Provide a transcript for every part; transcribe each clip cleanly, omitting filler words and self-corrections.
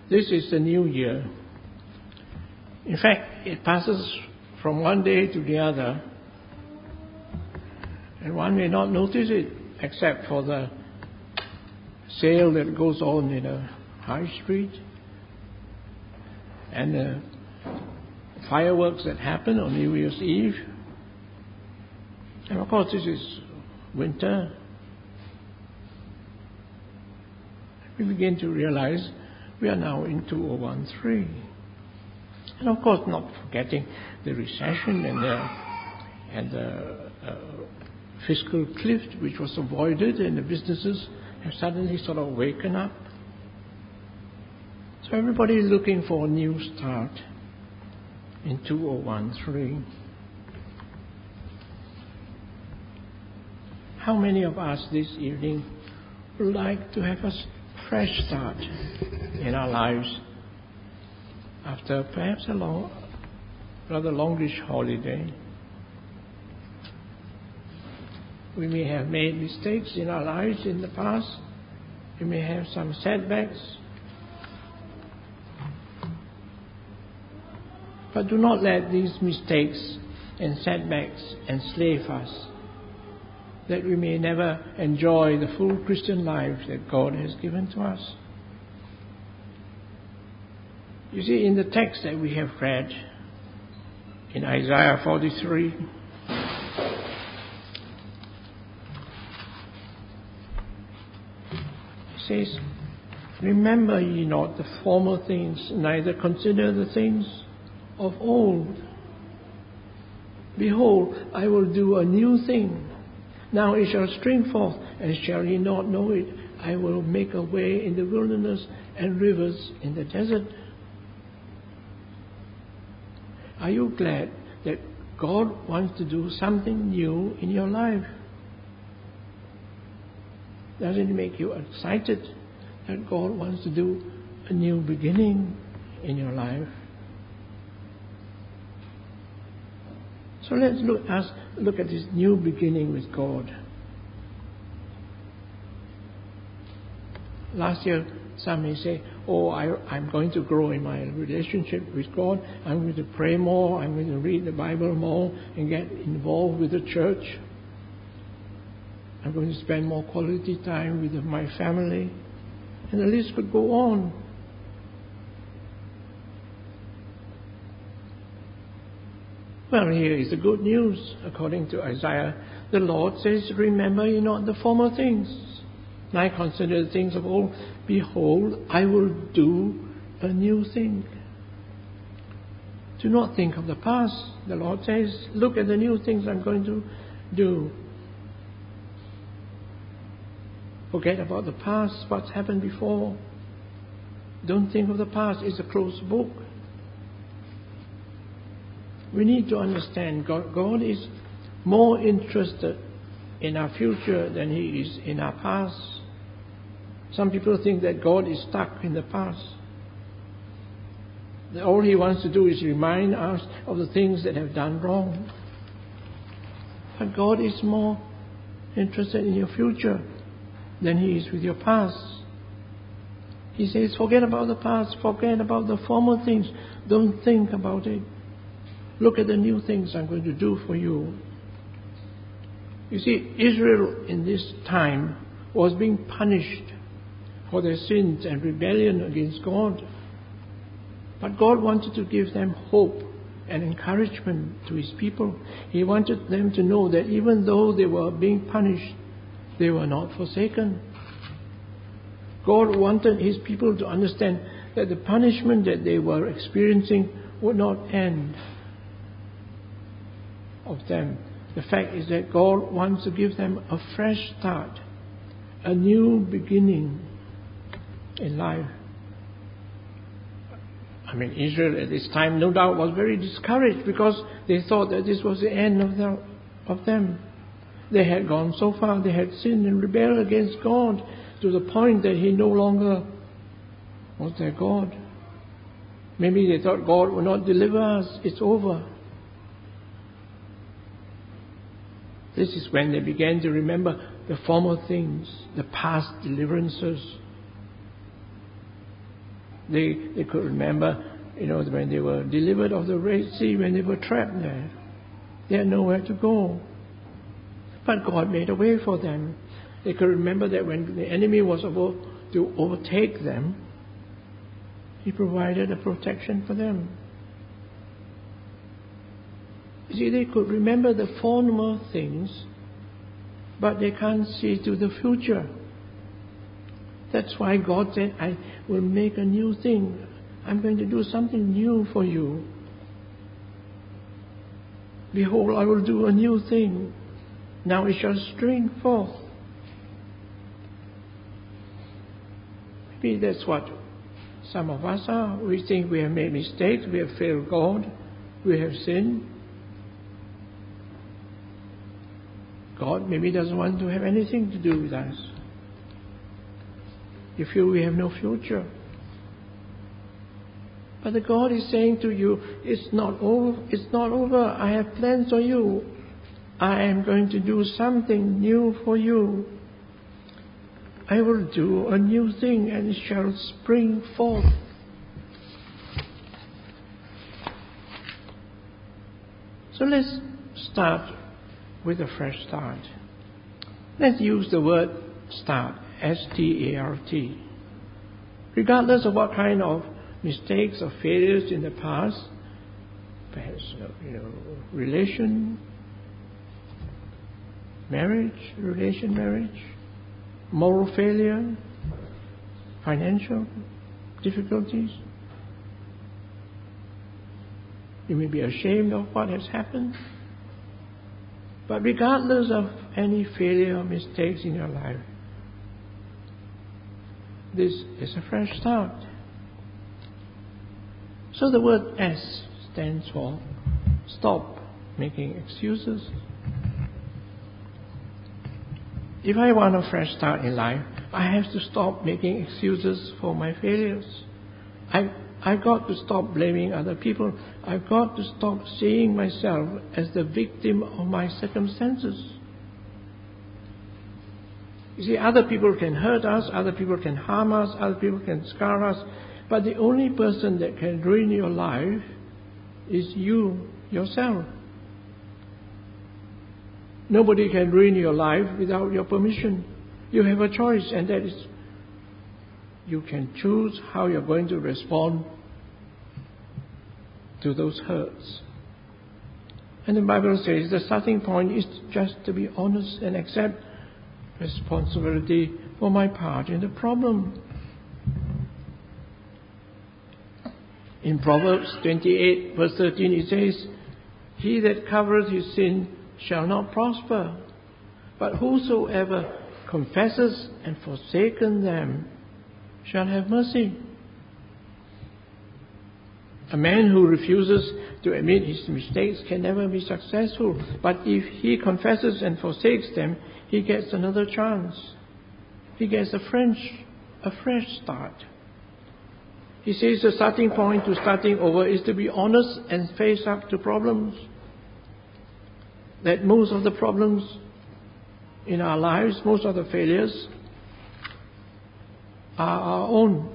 This is the new year. In fact, it passes from one day to the other, and one may not notice it except for the sale that goes on in a high street and the fireworks that happen on New Year's Eve. And of course, this is winter. We begin to realize we are now in 2013. And of course, not forgetting the recession and the fiscal cliff which was avoided, and the businesses have suddenly sort of waken up. So everybody is looking for a new start in 2013. How many of us this evening would like to have a fresh start in our lives after perhaps a rather longish holiday? We may have made mistakes in our lives in the past. We may have some setbacks. But do not let these mistakes and setbacks enslave us, that we may never enjoy the full Christian life that God has given to us. You see, in the text that we have read in Isaiah 43, it says, "Remember ye not the former things, neither consider the things of old. Behold, I will do a new thing. Now it shall spring forth, and shall ye not know it? I will make a way in the wilderness and rivers in the desert." Are you glad that God wants to do something new in your life? Doesn't it make you excited that God wants to do a new beginning in your life? So let's look at this new beginning with God. Last year, some may say, I'm going to grow in my relationship with God. I'm going to pray more. I'm going to read the Bible more and get involved with the church. I'm going to spend more quality time with my family. And the list could go on. Well, here is the good news. According to Isaiah, the Lord says, "Remember ye not the former things. I consider the things of old. Behold, I will do a new thing." Do not think of the past. The Lord says, look at the new things I'm going to do. Forget about the past, what's happened before. Don't think of the past. It's a closed book. We need to understand God is more interested in our future than He is in our past. Some people think that God is stuck in the past. That all He wants to do is remind us of the things that have done wrong. But God is more interested in your future than He is with your past. He says, forget about the past, forget about the former things. Don't think about it. Look at the new things I'm going to do for you. You see, Israel in this time was being punished for their sins and rebellion against God. But God wanted to give them hope and encouragement to His people. He wanted them to know that even though they were being punished, they were not forsaken. God wanted His people to understand that the punishment that they were experiencing would not end of them. The fact is that God wants to give them a fresh start, a new beginning in life. I mean, Israel at this time no doubt was very discouraged because they thought that this was the end of them. They had gone so far, they had sinned and rebelled against God to the point that He no longer was their God. Maybe they thought God would not deliver us, it's over. This is when they began to remember the former things, the past deliverances. They could remember, when they were delivered of the Red Sea, when they were trapped there. They had nowhere to go. But God made a way for them. They could remember that when the enemy was about to overtake them, He provided a protection for them. You see, they could remember the former things, but they can't see to the future. That's why God said, I will make a new thing. I'm going to do something new for you. Behold, I will do a new thing. Now it shall spring forth. Maybe that's what some of us are. We think we have made mistakes, we have failed God, we have sinned. God maybe doesn't want to have anything to do with us. You feel we have no future. But the God is saying to you, it's not over. It's not over. I have plans for you. I am going to do something new for you. I will do a new thing and it shall spring forth. So let's start with a fresh start. Let's use the word start, S-T-A-R-T. Regardless of what kind of mistakes or failures in the past, perhaps marriage, moral failure, financial difficulties. You may be ashamed of what has happened. But regardless of any failure or mistakes in your life, this is a fresh start. So the word S stands for stop making excuses. If I want a fresh start in life, I have to stop making excuses for my failures. I've got to stop blaming other people. I've got to stop seeing myself as the victim of my circumstances. You see, other people can hurt us, other people can harm us, other people can scar us, but the only person that can ruin your life is you, yourself. Nobody can ruin your life without your permission. You have a choice, and that is, you can choose how you're going to respond to those hurts. And the Bible says the starting point is just to be honest and accept responsibility for my part in the problem. In Proverbs 28 verse 13 it says, He that covereth his sin shall not prosper, but whosoever confesses and forsaken them shall have mercy. A man who refuses to admit his mistakes can never be successful, but if he confesses and forsakes them, he gets another chance. He gets a fresh start. He says the starting point to starting over is to be honest and face up to problems. That most of the problems in our lives, most of the failures, are our own.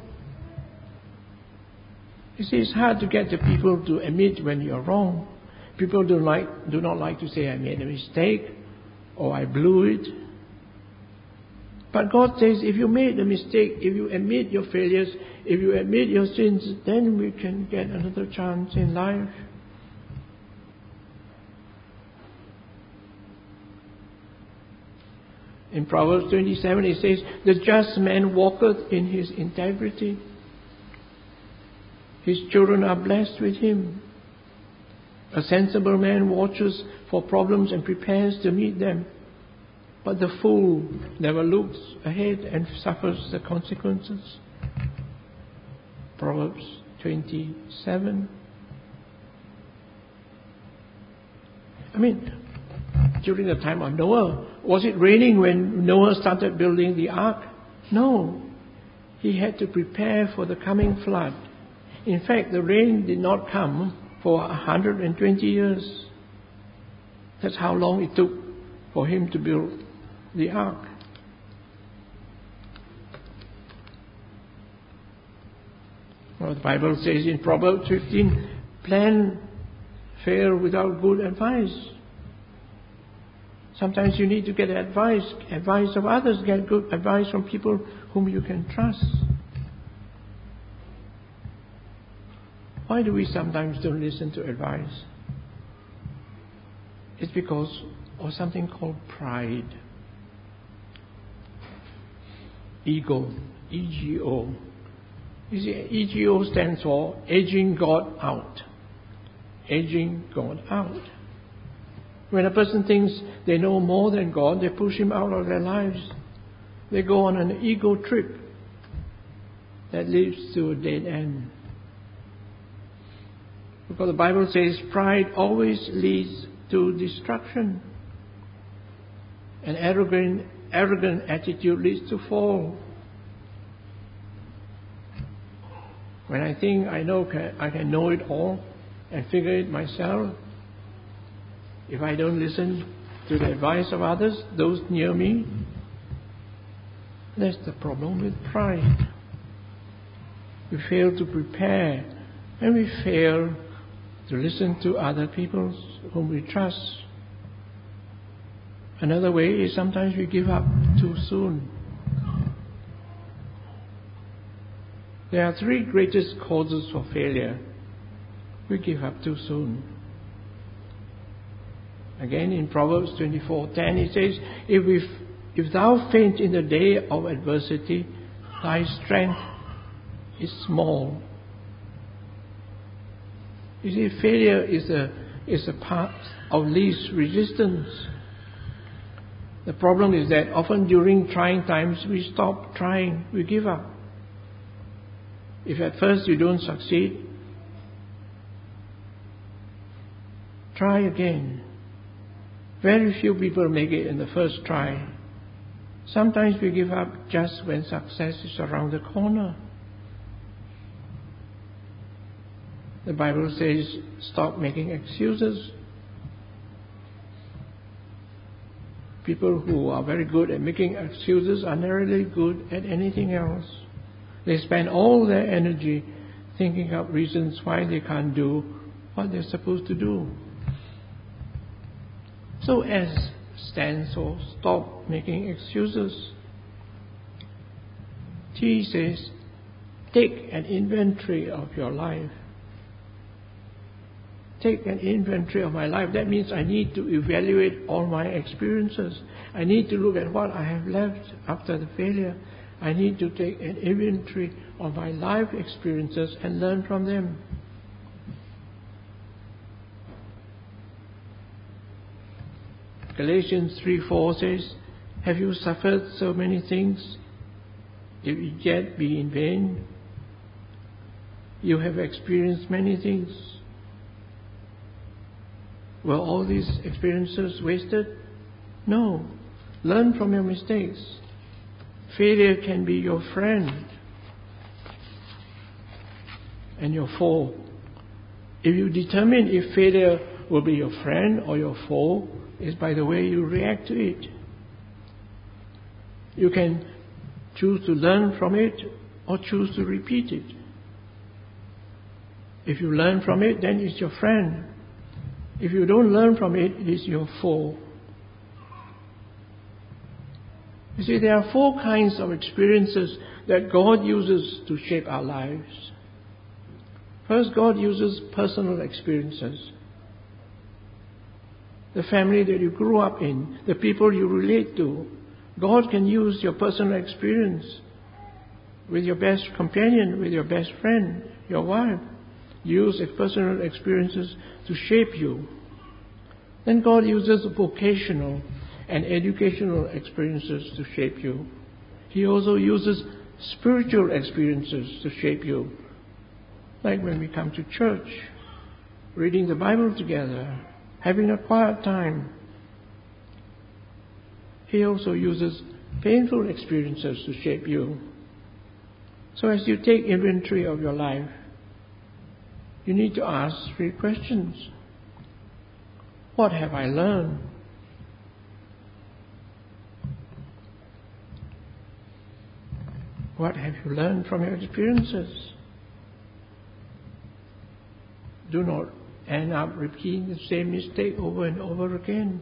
You see, it's hard to get the people to admit when you're wrong. People do not like to say, I made a mistake, or I blew it. But God says, if you made a mistake, if you admit your failures, if you admit your sins, then we can get another chance in life. In Proverbs 27 it says, the just man walketh in his integrity. His children are blessed with him. A sensible man watches for problems and prepares to meet them. But the fool never looks ahead and suffers the consequences. Proverbs 27. During the time of Noah, was it raining when Noah started building the ark? No. He had to prepare for the coming flood. In fact, the rain did not come for 120 years. That's how long it took for him to build the ark. Well, the Bible says in Proverbs 15, plan fail without good advice. Sometimes you need to get advice of others, get good advice from people whom you can trust. Why do we sometimes don't listen to advice? It's because of something called pride. Ego, E-G-O. You see, E-G-O stands for edging God out. Edging God out. When a person thinks they know more than God, they push Him out of their lives. They go on an ego trip that leads to a dead end. Because the Bible says pride always leads to destruction. An arrogant attitude leads to fall. When I think I can know it all and figure it myself, if I don't listen to the advice of others, those near me, that's the problem with pride. We fail to prepare, and we fail to listen to other people whom we trust. Another way is sometimes we give up too soon. There are three greatest causes for failure. We give up too soon. Again, in Proverbs 24:10, it says, If thou faint in the day of adversity, thy strength is small. You see, failure is a path of least resistance. The problem is that often during trying times, we stop trying, we give up. If at first you don't succeed, try again. Very few people make it in the first try. Sometimes we give up just when success is around the corner. The Bible says, stop making excuses. People who are very good at making excuses are not really good at anything else. They spend all their energy thinking up reasons why they can't do what they're supposed to do. So S stands for stop making excuses. T says, take an inventory of your life. Take an inventory of my life. That means I need to evaluate all my experiences. I need to look at what I have left after the failure. I need to take an inventory of my life experiences and learn from them. Galatians 3:4 says, have you suffered so many things? If it yet be in vain, you have experienced many things. Were all these experiences wasted? No. Learn from your mistakes. Failure can be your friend and your foe. If you determine if failure will be your friend or your foe, is by the way you react to it. You can choose to learn from it or choose to repeat it. If you learn from it, then it's your friend. If you don't learn from it, it is your foe. You see, there are four kinds of experiences that God uses to shape our lives. First, God uses personal experiences. The family that you grew up in, the people you relate to. God can use your personal experience with your best companion, with your best friend, your wife. Use personal experiences to shape you. Then God uses vocational and educational experiences to shape you. He also uses spiritual experiences to shape you. Like when we come to church, reading the Bible together, having a quiet time. He also uses painful experiences to shape you. So as you take inventory of your life, you need to ask three questions. What have I learned? What have you learned from your experiences? do not end up repeating the same mistake over and over again.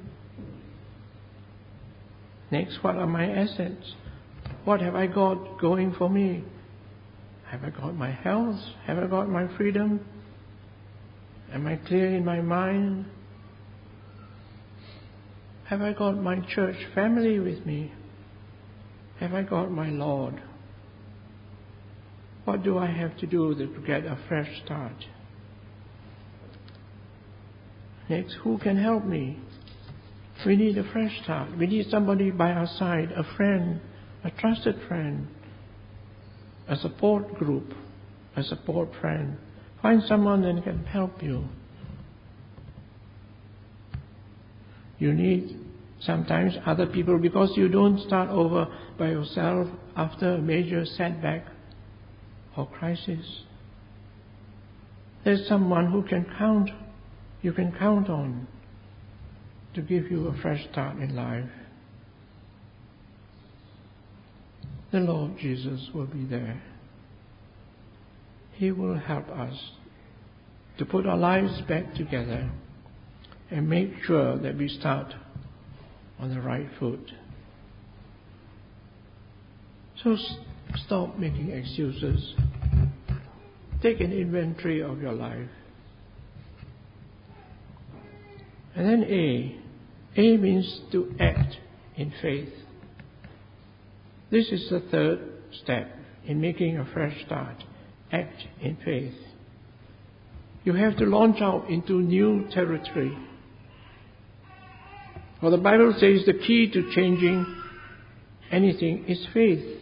Next, what are my assets? What have I got going for me? Have I got my health? Have I got my freedom? Am I clear in my mind? Have I got my church family with me? Have I got my Lord? What do I have to do to get a fresh start? Next, who can help me? We need a fresh start. We need somebody by our side, a friend, a trusted friend, a support group, a support friend. Find someone that can help you. You need sometimes other people because you don't start over by yourself after a major setback or crisis. There's someone who you can count on to give you a fresh start in life. The Lord Jesus will be there. He will help us to put our lives back together and make sure that we start on the right foot. So stop making excuses. Take an inventory of your life. And then A. A means to act in faith. This is the third step in making a fresh start. Act in faith. You have to launch out into new territory. Well, the Bible says the key to changing anything is faith.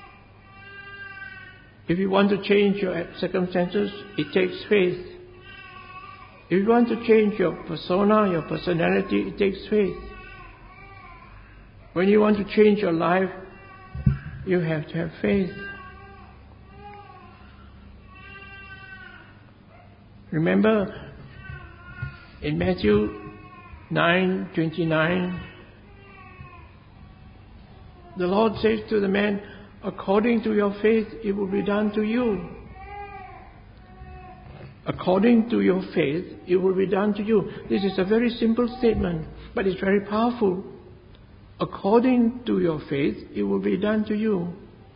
If you want to change your circumstances, it takes faith. If you want to change your persona, your personality, it takes faith. When you want to change your life, you have to have faith. Remember in Matthew 9:29, the Lord says to the man, according to your faith, it will be done to you. According to your faith, it will be done to you. This is a very simple statement, but it's very powerful. According to your faith, it will be done to you.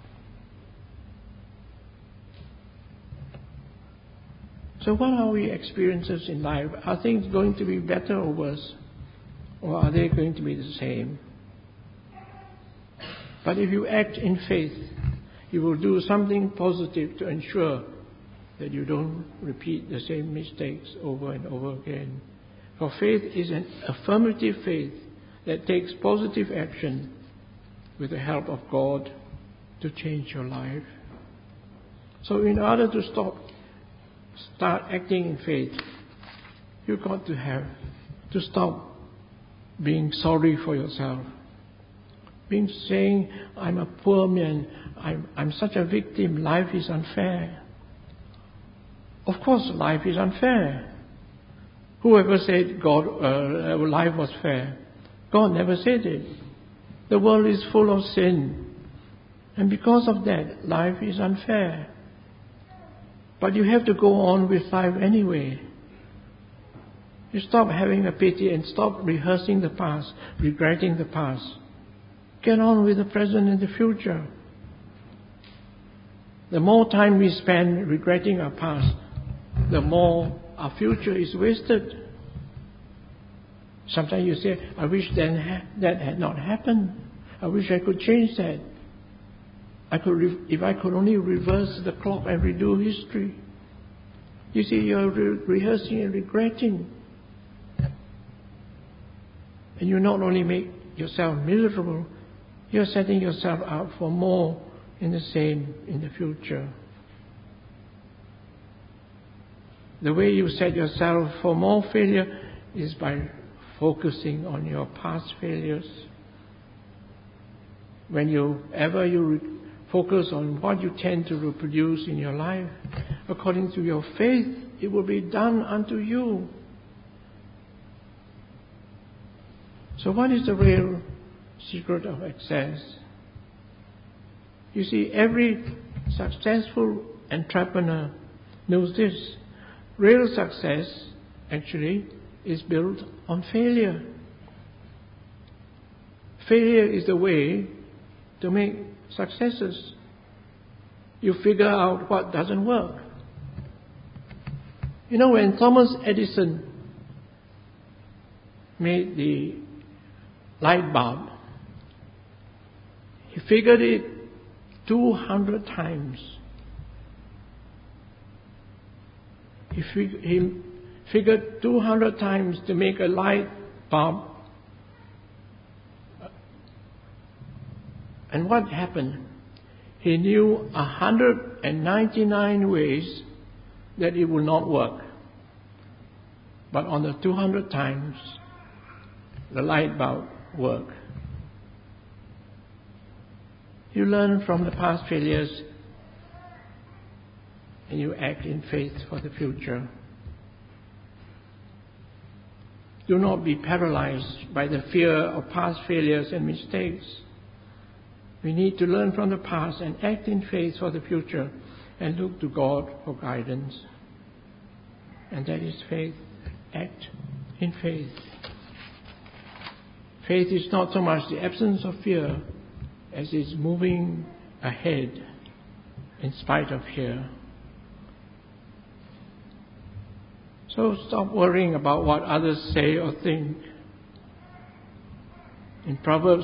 So what are our experiences in life? Are things going to be better or worse? Or are they going to be the same? But if you act in faith, you will do something positive to ensure that you don't repeat the same mistakes over and over again. For faith is an affirmative faith that takes positive action with the help of God to change your life. So in order to start acting in faith, you've got to stop being sorry for yourself. Being saying, I'm a poor man, I'm such a victim, life is unfair. Of course life is unfair. Whoever said life was fair? God never said it. The world is full of sin. And because of that, life is unfair. But you have to go on with life anyway. You stop having a pity and stop rehearsing the past, regretting the past. Get on with the present and the future. The more time we spend regretting our past, the more our future is wasted. Sometimes you say, I wish that had not happened. I wish I could change that. If I could only reverse the clock and redo history. You see, you're rehearsing and regretting. And you not only make yourself miserable, you're setting yourself up for more in the same in the future. The way you set yourself for more failure is by focusing on your past failures. Whenever you focus on what you tend to reproduce in your life, according to your faith, it will be done unto you. So what is the real secret of success? You see, every successful entrepreneur knows this. Real success, actually, is built on failure. Failure is the way to make successes. You figure out what doesn't work. You know, when Thomas Edison made the light bulb, he figured it 200 times. He figured 200 times to make a light bulb. And what happened? He knew 199 ways that it would not work. But on the 200 times, the light bulb worked. You learn from the past failures and you act in faith for the future. Do not be paralyzed by the fear of past failures and mistakes. We need to learn from the past and act in faith for the future and look to God for guidance. And that is faith. Act in faith. Faith is not so much the absence of fear as it's moving ahead in spite of fear. So stop worrying about what others say or think. In Proverbs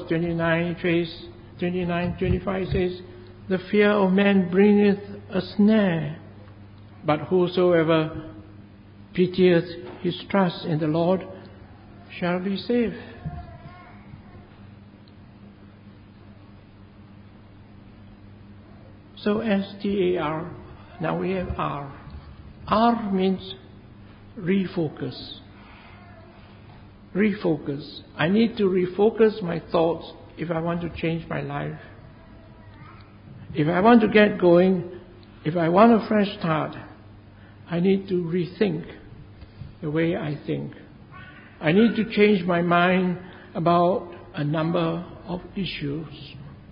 29:25 says, "The fear of man bringeth a snare, but whosoever pitieth his trust in the Lord shall be safe." So STAR, now we have R. R means refocus. Refocus. I need to refocus my thoughts if I want to change my life. If I want to get going, if I want a fresh start, I need to rethink the way I think. I need to change my mind about a number of issues.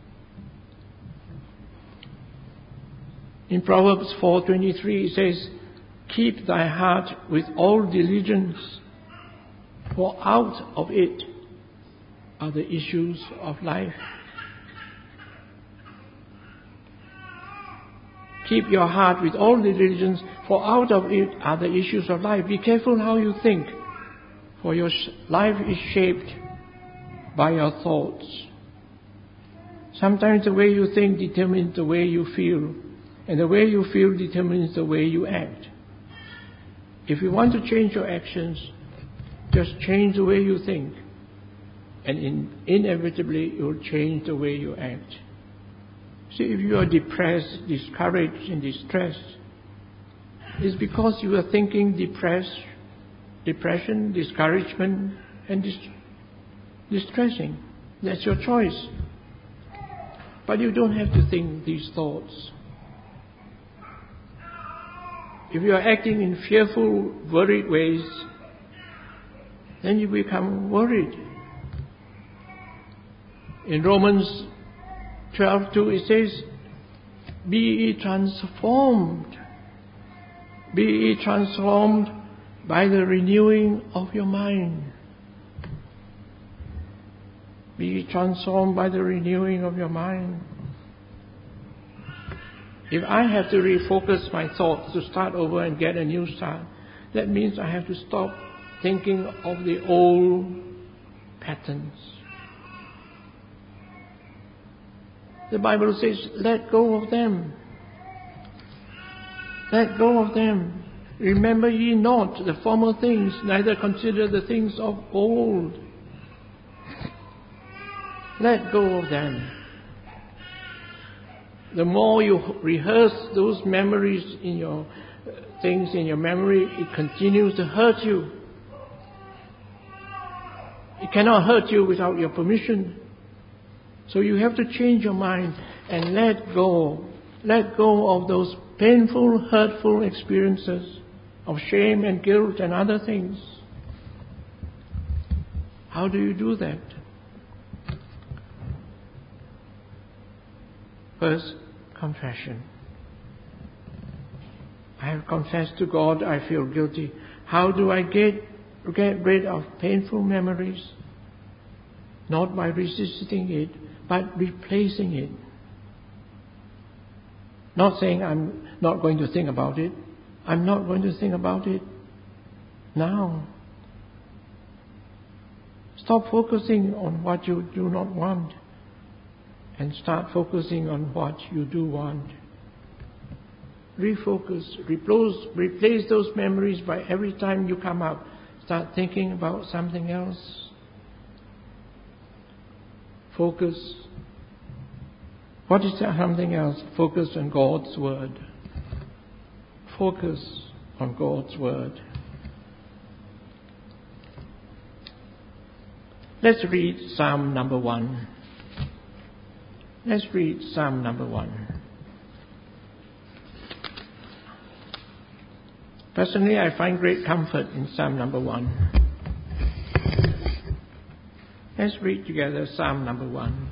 In Proverbs 4:23 it says, "Keep thy heart with all diligence, for out of it are the issues of life." Keep your heart with all diligence, for out of it are the issues of life. Be careful how you think, for your life is shaped by your thoughts. Sometimes the way you think determines the way you feel, and the way you feel determines the way you act. If you want to change your actions, just change the way you think, and inevitably it will change the way you act. See, if you are depressed, discouraged, and distressed, it's because you are thinking depression, discouragement, and distressing. That's your choice. But you don't have to think these thoughts. If you are acting in fearful, worried ways, then you become worried. In Romans 12:2 it says, "Be ye transformed. Be ye transformed by the renewing of your mind." Be ye transformed by the renewing of your mind. If I have to refocus my thoughts to start over and get a new start, that means I have to stop thinking of the old patterns. The Bible says, let go of them. Let go of them. Remember ye not the former things, neither consider the things of old. Let go of them. The more you rehearse those memories in your things in your memory, it continues to hurt you. It cannot hurt you without your permission. So you have to change your mind and let go. Let go of those painful, hurtful experiences of shame and guilt and other things. How do you do that? First, confession. I have confessed to God I feel guilty. How do I get rid of painful memories? Not by resisting it, but replacing it. Not saying I'm not going to think about it. I'm not going to think about it now. Stop focusing on what you do not want and start focusing on what you do want. Refocus, replace those memories by every time you come up. Start thinking about something else. Focus. What is that something else? Focus on God's Word. Focus on God's Word. Let's read Psalm number 1. Let's read Psalm number 1. Personally, I find great comfort in Psalm number 1. Let's read together Psalm number 1.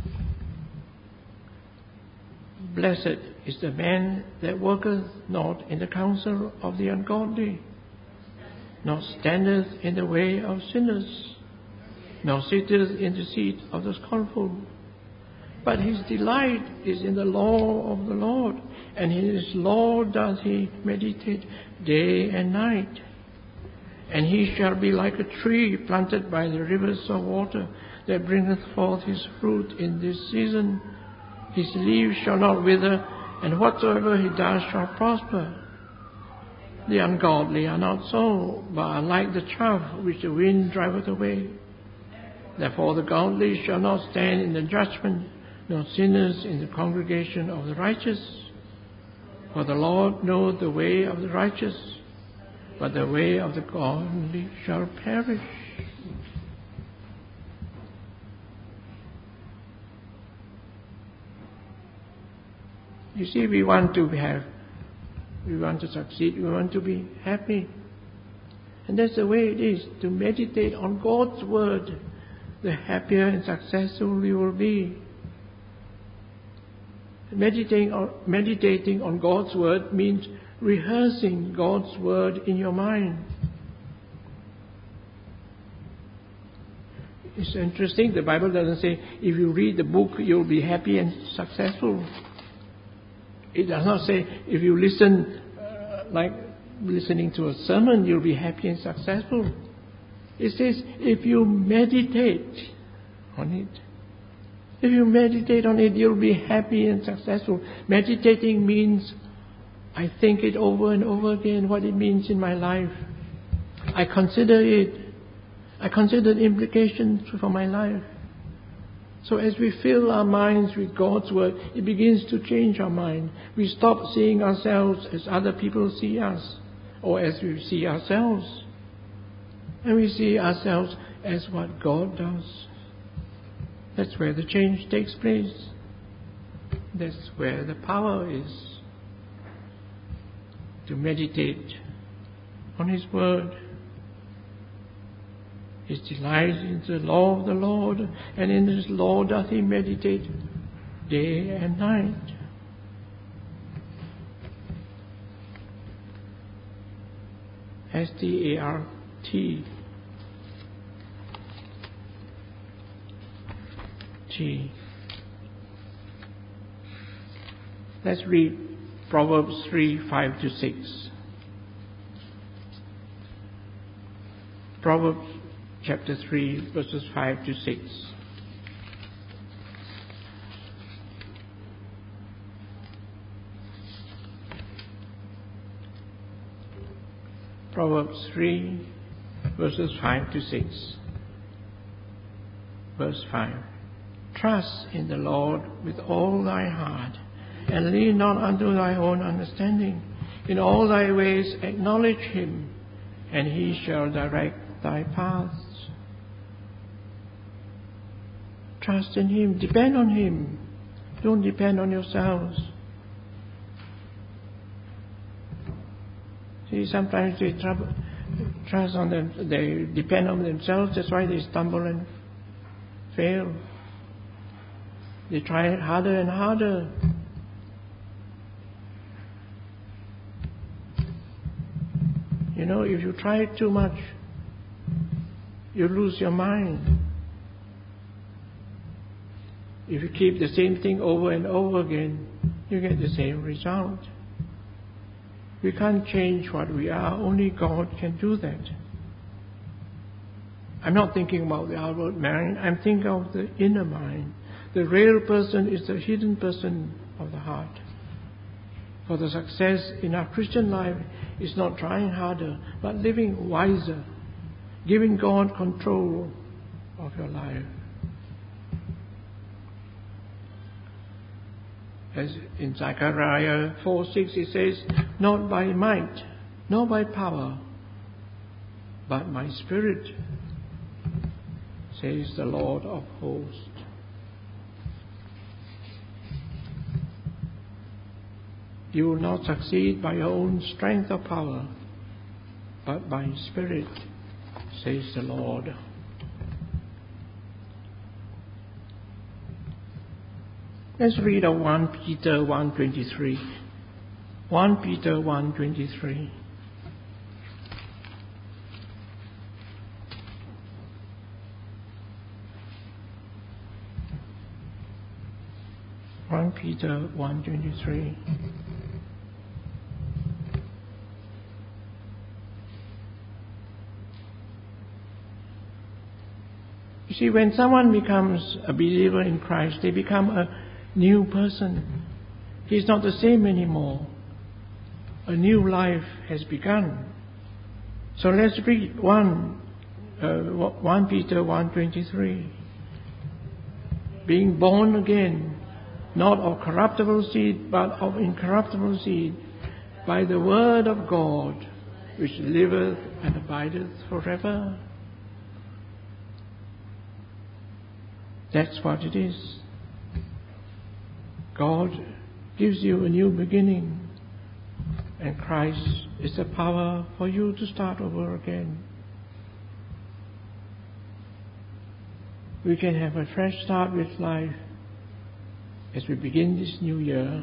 Blessed is the man that worketh not in the counsel of the ungodly, nor standeth in the way of sinners, nor sitteth in the seat of the scornful. But his delight is in the law of the Lord, and in his law doth he meditate day and night. And he shall be like a tree planted by the rivers of water, that bringeth forth his fruit in this season. His leaves shall not wither, and whatsoever he does shall prosper. The ungodly are not so, but are like the chaff which the wind driveth away. Therefore the godly shall not stand in the judgment, nor sinners in the congregation of the righteous. For the Lord knoweth the way of the righteous, but the way of the godly shall perish. You see, we want to succeed, we want to be happy. And that's the way it is, to meditate on God's Word. The happier and successful we will be. Meditating on God's Word means rehearsing God's Word in your mind. It's interesting, the Bible doesn't say if you read the book you'll be happy and successful. It does not say if you listen, like listening to a sermon, you'll be happy and successful. It says if you meditate on it. If you meditate on it, you'll be happy and successful. Meditating means I think it over and over again, what it means in my life. I consider it. I consider the implications for my life. So as we fill our minds with God's Word, it begins to change our mind. We stop seeing ourselves as other people see us, or as we see ourselves. And we see ourselves as what God does. That's where the change takes place. That's where the power is. To meditate on His Word. His delight is the law of the Lord, and in His law doth he meditate day and night. S-T-A-R-T. G. Let's read Proverbs 3:5-6. Proverbs chapter 3, verses 5-6. Proverbs 3, verses 5-6. Verse 5. Trust in the Lord with all thy heart, and lean not unto thy own understanding. In all thy ways acknowledge Him, and He shall direct thy paths. Trust in Him. Depend on Him. Don't depend on yourselves. See, sometimes they trust on them. They depend on themselves. That's why they stumble and fail. They try harder and harder. You know, if you try it too much, you lose your mind. If you keep the same thing over and over again, you get the same result. We can't change what we are. Only God can do that. I'm not thinking about the outward mind. I'm thinking of the inner mind. The real person is the hidden person of the heart. For the success in our Christian life is not trying harder, but living wiser, giving God control of your life. As in Zechariah 4:6 it says, not by might, nor by power, but by Spirit, says the Lord of hosts. You will not succeed by your own strength or power, but by Spirit, says the Lord. Let's read 1 Peter 1:23. 1 Peter 1:23. Peter 1:23. You see, when someone becomes a believer in Christ, they become a new person. He's not the same anymore. A new life has begun. So let's read 1 Peter 1:23. Being born again, not of corruptible seed, but of incorruptible seed, by the word of God, which liveth and abideth forever. That's what it is. God gives you a new beginning, and Christ is the power for you to start over again. We can have a fresh start with life as we begin this new year.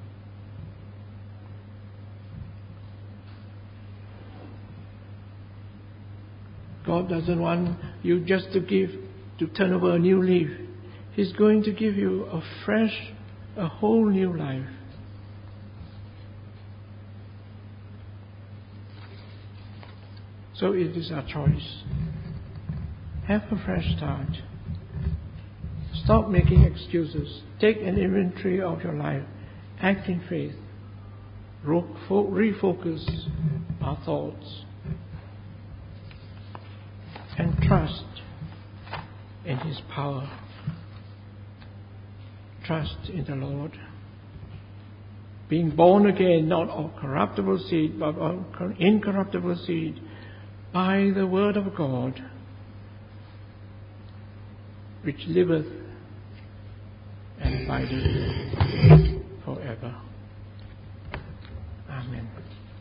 God doesn't want you just to turn over a new leaf. He's going to give you a whole new life. So it is our choice. Have a fresh start. Stop making excuses. Take an inventory of your life. Act in faith. Refocus our thoughts. And trust in His power. Trust in the Lord. Being born again, not of corruptible seed, but of incorruptible seed, by the word of God, which liveth and abideth forever. Amen.